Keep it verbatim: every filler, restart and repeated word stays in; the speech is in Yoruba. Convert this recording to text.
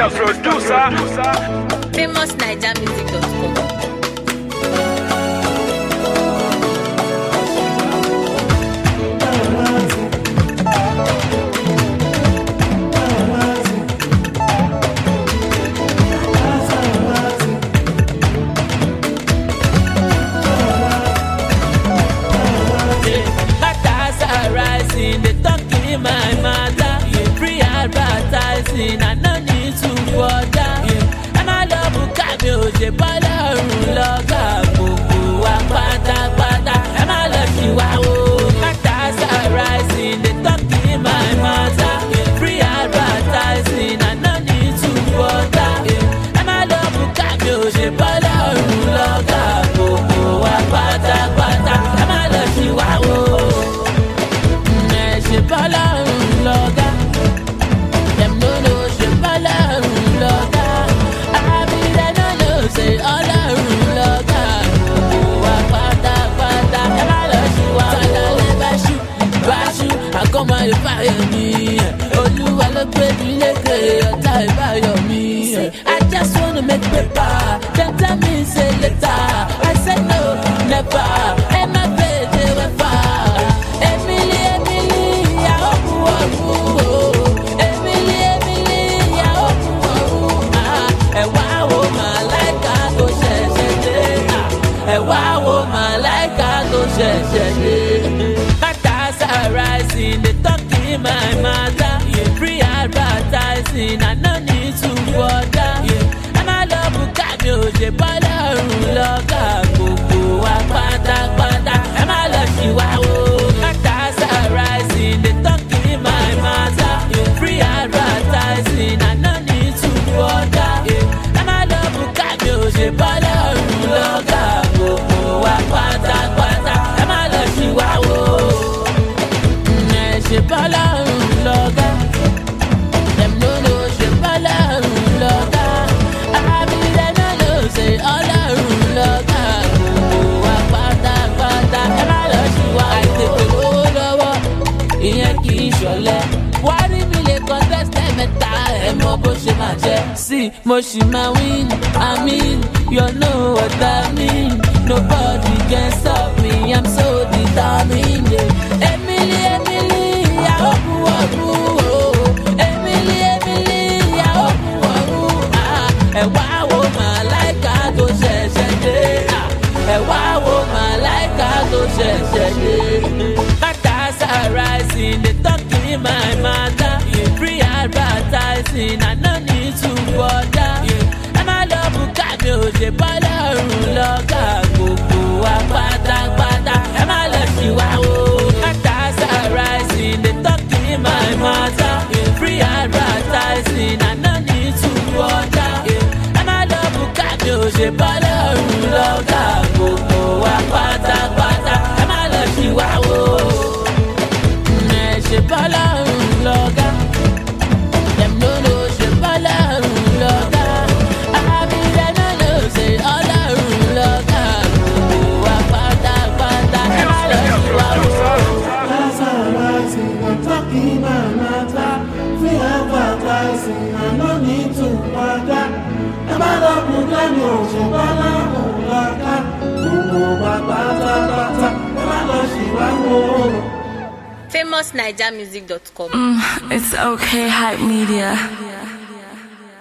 Mister Producer. famous naija music dot com. My mother, free advertising, I no need to bother. And I love you, Kami Oje, Bala, Ruloga, Bubu, Apata, Pata, and I love you, wow. Cactus are rising, they talking my mother, free advertising, I no need to bother. And I love you, Kami Oje, Bala, Ruloga, Bubu, Apata, Pata, and I love you, wow. Bala Ruloga, them no know she Bala Ruloga. I be they no know say all Ruloga. Oh, apata apata, and I love you. Tada le bashu, bashu, I come and fire me. Oluwa lo gbe mi leke, ota ibayo mi. I just wanna make paper, them tell me say later. I said no, never, and my baby went far. Cactus are rising, they talking my mother. Free advertising, I no need to bother. And I love you, Kami Oje, Bala, Ruloga, Bubu, Apata, Pata, and I love you, wow. Cactus are rising, they talking my mother. Free advertising, I no need to bother. And I love you, Kami Oje, Bala, Ruloga, Bubu, Apata, Pata, and I love you, wow. She Bala Ruloga, them no know she Bala Ruloga. I be they no know say all Ruloga. Oh, apata apata, and I love you. I take it all over. Ìyẹn kì í ṣọ̀lẹ. Wá rí mi lè contest mẹ́ta ẹ̀ mọ bó ṣe máa jẹ́. Sí, mo ṣì máa win, I mean, you know what I mean. Nobody can stop me, I'm so determined. Emily, Emily. Ẹ wá wo màláìka tó ṣẹ̀ṣẹ̀ dé. Ẹ wá wo màláìka tó ṣẹ̀ṣẹ̀ dé. Cactus are rising, they talking my mother. Free advertising, I no need to bother. And I love you, Kami Oje, Bala, Ruloga, Bubu, Apata, Pata, and I love you, wow. Cactus are rising, they talking my mother. Free advertising, I no need to bother. And I love you, Kami Oje, Bala, Ruloga, Bubu, Apata, Pata, and I love you, wow. She Bala Ruloga, them no know she Bala Ruloga. I be they no know say all Ruloga. Oh, apata apata, and I love you, wow. That's how I sing, I'm talking my matter. Free advertising, I no need to bother. And I love you, Kami Oje, Bala Ruloga. Oh, apata apata, and I love you, wow. famous naija music dot com. Mm, it's okay, Hype Media.